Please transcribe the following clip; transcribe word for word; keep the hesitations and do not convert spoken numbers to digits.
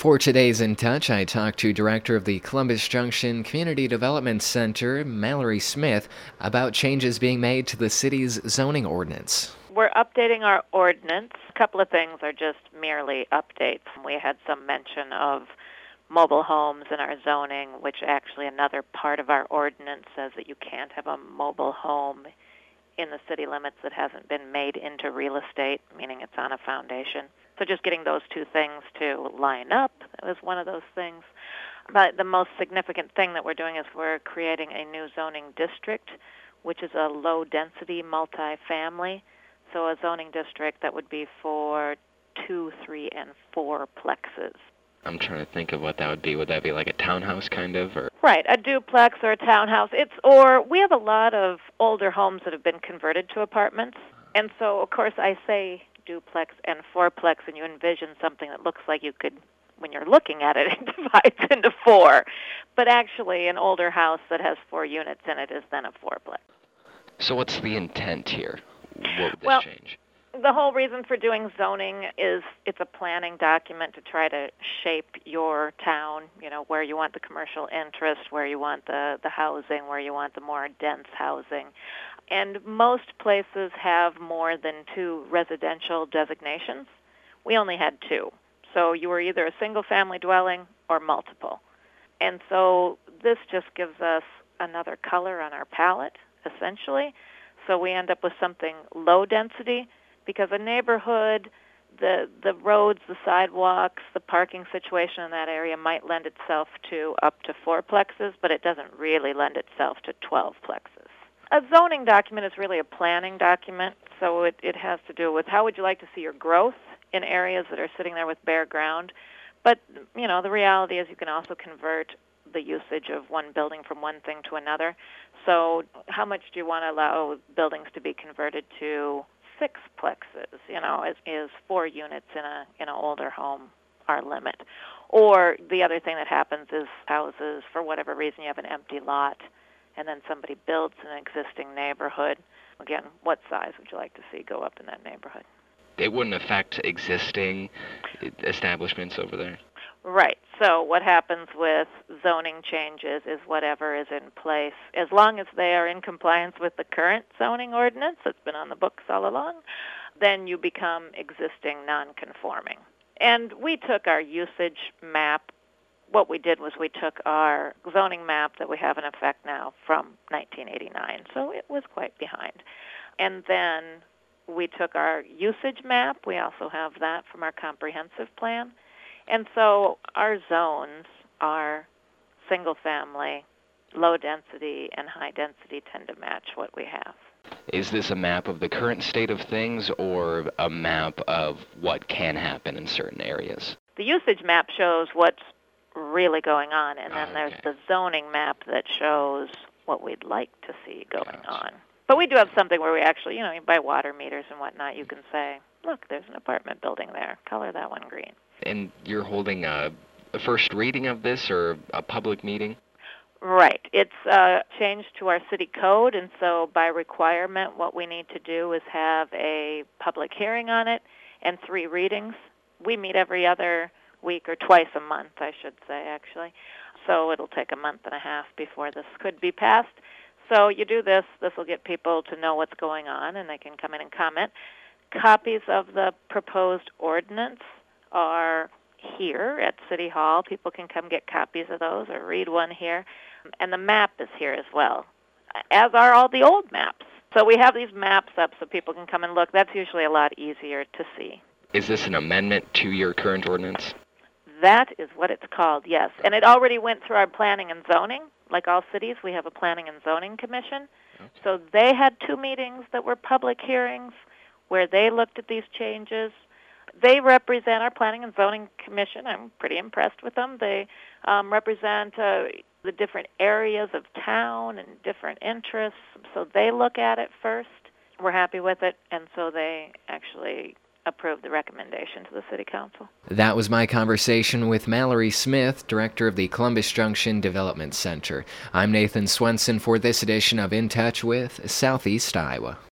For today's In Touch, I talked to Director of the Columbus Junction Community Development Center, Mallory Smith, about changes being made to the city's zoning ordinance. We're updating our ordinance. A couple of things are just merely updates. We had some mention of mobile homes in our zoning, which actually another part of our ordinance says that you can't have a mobile home in the city limits that hasn't been made into real estate, meaning it's on a foundation. So just getting those two things to line up, that was one of those things. But the most significant thing that we're doing is we're creating a new zoning district, which is a low-density multifamily. So a zoning district that would be for two, three, and four plexes. I'm trying to think of what that would be. Would that be like a townhouse kind of? Or Right, a duplex or a townhouse. It's or we have a lot of older homes that have been converted to apartments. And so, of course, I say duplex and fourplex, and you envision something that looks like you could, when you're looking at it, it divides into four. But actually, an older house that has four units in it is then a fourplex. So what's the intent here? What would this well, change? The whole reason for doing zoning is it's a planning document to try to shape your town, you know, where you want the commercial interest, where you want the, the housing, where you want the more dense housing. And most places have more than two residential designations. We only had two. So you were either a single-family dwelling or multiple. And so this just gives us another color on our palette, essentially. So we end up with something low density, because a neighborhood, the the roads, the sidewalks, the parking situation in that area might lend itself to up to four plexes, but it doesn't really lend itself to twelve plexes. A zoning document is really a planning document, so it, it has to do with how would you like to see your growth in areas that are sitting there with bare ground. But, you know, the reality is you can also convert the usage of one building from one thing to another. So how much do you want to allow buildings to be converted to six plexes? You know, is, is four units in a in an older home our limit? Or the other thing that happens is houses, for whatever reason, you have an empty lot, and then somebody builds an existing neighborhood. Again, what size would you like to see go up in that neighborhood? It wouldn't affect existing establishments over there? Right. So what happens with zoning changes is whatever is in place, as long as they are in compliance with the current zoning ordinance that's been on the books all along, then you become existing non-conforming. And we took our usage map. What we did was we took our zoning map that we have in effect now from nineteen eighty-nine, so it was quite behind. And then we took our usage map. We also have that from our comprehensive plan. And so our zones are single-family, low-density, and high-density tend to match what we have. Is this a map of the current state of things or a map of what can happen in certain areas? The usage map shows what's really going on, and then Oh, there's okay. the zoning map that shows what we'd like to see going Gotcha. on. But we do have something where we actually, you know, by water meters and whatnot, you can say, look, there's an apartment building there. Color that one green. And you're holding a, a first reading of this or a public meeting? Right. It's uh, changed to our city code, and so by requirement, what we need to do is have a public hearing on it and three readings. We meet every other week or twice a month, I should say, actually. So it'll take a month and a half before this could be passed. So you do this. This will get people to know what's going on, and they can come in and comment. Copies of the proposed ordinance are here at City Hall. People can come get copies of those or read one here. And the map is here as well, as are all the old maps. So we have these maps up so people can come and look. That's usually a lot easier to see. Is this an amendment to your current ordinance? That is what it's called, yes. And it already went through our planning and zoning. Like all cities, we have a planning and zoning commission. Okay. So they had two meetings that were public hearings where they looked at these changes. They represent our planning and zoning commission. I'm pretty impressed with them. They um, represent uh, the different areas of town and different interests. So they look at it first. We're happy with it, and so they actually approved the recommendation to the City Council. That was my conversation with Mallory Smith, Director of the Columbus Junction Development Center. I'm Nathan Swenson for this edition of In Touch with Southeast Iowa.